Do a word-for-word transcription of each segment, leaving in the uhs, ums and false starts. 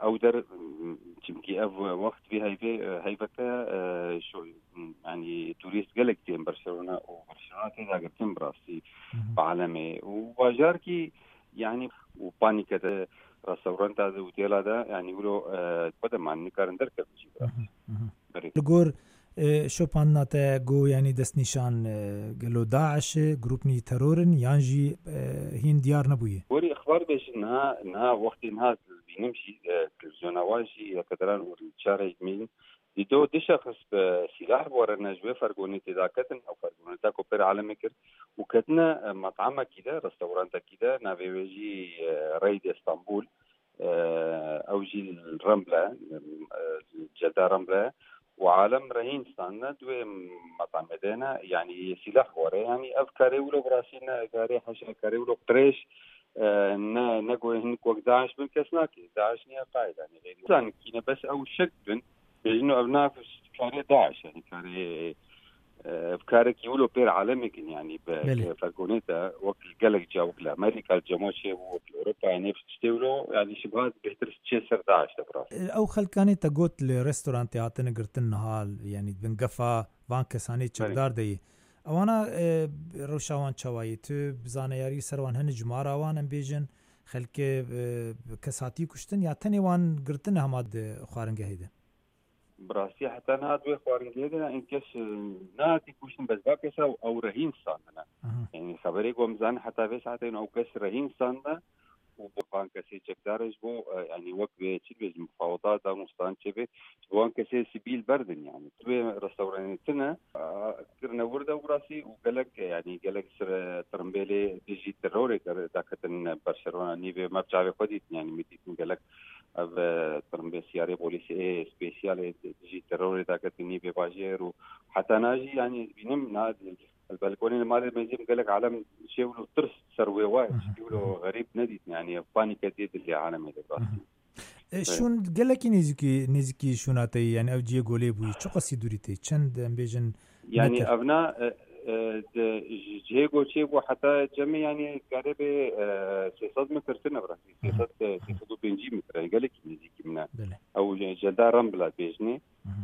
او در چمكي اف وقت في هاي هايفكا شو يعني توريست قالك تيم برشلونه وبرشلونه تيجا قلتم براسي بعالمي وواجاركي يعني وبانيكا رستورانت هذا وتيلا ده يعني يقولوا بدل ما نكارن دركب شيء براسي لقور شو باناتا جو يعني دست نشان قالوا داعش جروبني ترورن يانجي هين ديار نبويه وري اخبار بيش انها انها وقت انها بنمشي الزنواجي كدران والشارع مين دو دي شخص سلاح ورنا جوي فرقوني تذاكتن او فرقوني تاكو بير عالمي كر وكتنا مطعمة كده رستورانتا كده نافيجي ريد اسطنبول او جي الرملة جدة رملة وعالم رهين استعنا دوي مطعم مدينة يعني سلاح ورا يعني افكاري ولو براسينا كاري حشا كاري ولو قريش نا نقول هنك وقت داعش من كسناكي داعش نيا قاعدة يعني غير إنسان كنا بس أو شك بن بيجنوا أبناء في كاري داعش يعني كاري بكارك يقولوا بير عالمي يعني بفرقونيتا وقت الجلق جا وقت أمريكا الجموشي وقت أوروبا يعني بتشتغلوا يعني شبهات بيهترس تشيسر داعش تبراس أو خل كانت تقول لريستورانت يعطينا قرتن نهال يعني بنقفا بانك ساني تشدار دي اوانا روشاوان چوایی تو بزانیاری سروان هن جمارا وان ام بیجن خلک کساتی کشتن یا تنی وان گرتن هماد خوارنگه هیده براسي حتى انا هاد خوارنگه هيده انكش ناتي كشتن بس باكسا او رهين صاندنا يعني خبري قوم زان حتى في ساعتين او كش رهين صاندنا وبان كسي تشكدارج بو يعني وقت بيتشبه المفاوضات او مستان تشبه وان كسي سبيل بردن يعني تبي رستورانتنا كرنا ورده وراسي وقالك يعني قالك سر ترمبيلي ديجي تروري داكتن برشلونه نيبي ما بتعرف قديت يعني ميتي قالك اب ترمبي سياري بوليسي سبيشال ديجي تروري داكتن نيبي باجير وحتى ناجي يعني بينم نادي البلكوني المالي ما يجيب قالك عالم شيء ولو ترس سروي وايد يقولوا غريب نديت يعني بانيكا ديد اللي عالمي ده شون قالك نيزكي نيزكي شوناتي يعني اوجي غولي بوي شو قصي دوريتي چند امبيجن يعني ابناء جيغو تشيبو حتى جميع يعني قريبه سيصد متر سنه براسي سيصد سيصد بنجي متر يعني قالك نيزكي منا او جدا رمبلا بيجني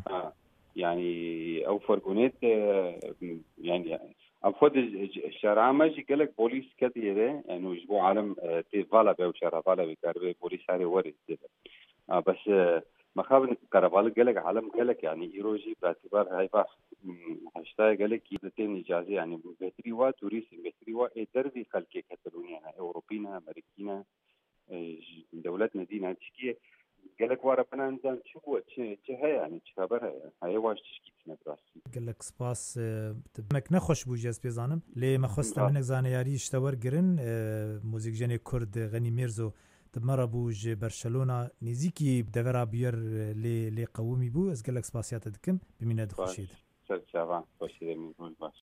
يعني او فرقونيت يعني افضل الشارع ماجي قالك بوليس كثيره يعني وجبوا عالم تي فالا بيو شارع فالا بيكاربي بوليس هاري وري آه بس ما خاب كرفال قالك عالم قالك يعني ايروجي باعتبار هاي باخ هاشتاي قالك يدتين اجازه يعني بهتري وا توريست بهتري وا دربي خلكي كاتالونيا اوروبينا امريكينا دولتنا دينا تشكي قالك وارا بنانزان شو تش هي يعني خبرها هاي واش تشكي نبراسي قالك سباس تبنك نخوش بوجاز بيزانم لي ما خصت منك زانياري اشتور قرن موزيك جاني كرد غني ميرزو تمر بوج برشلونه نزيكي بدورا بير لي لي قومي بو از قالك سباسيات دكم بمينا دخشيد سر شابان باشي من باش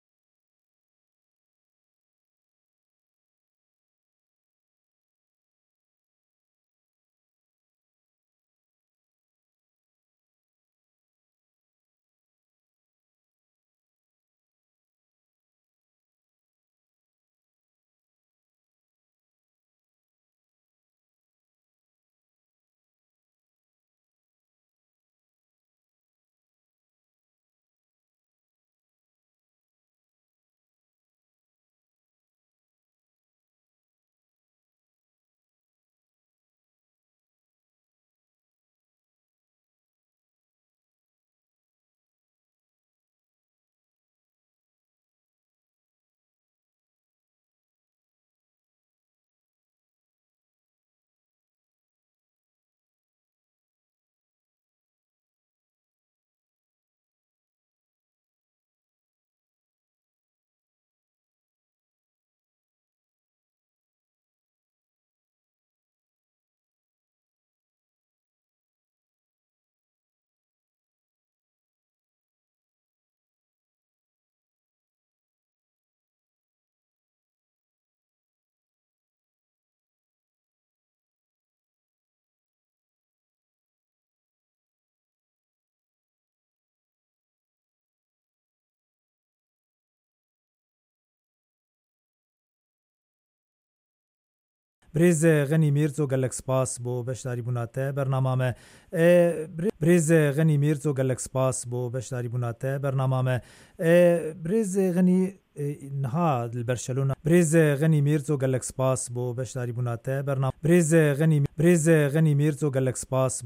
برێز غەنی میرز و گەلک سپاس بۆ بەشداری بووناتە بەرنامامە برێز غەنی میرز و گەلک سپاس بۆ بەشداری بووناتە بەرنامامە برێز غەنی نها برشلونە برێز غەنی میرز و گەلک سپاس بۆ بەشداری بووناتە بەرنامە برێز غەنی برێز غەنی میرز و گەلک سپاس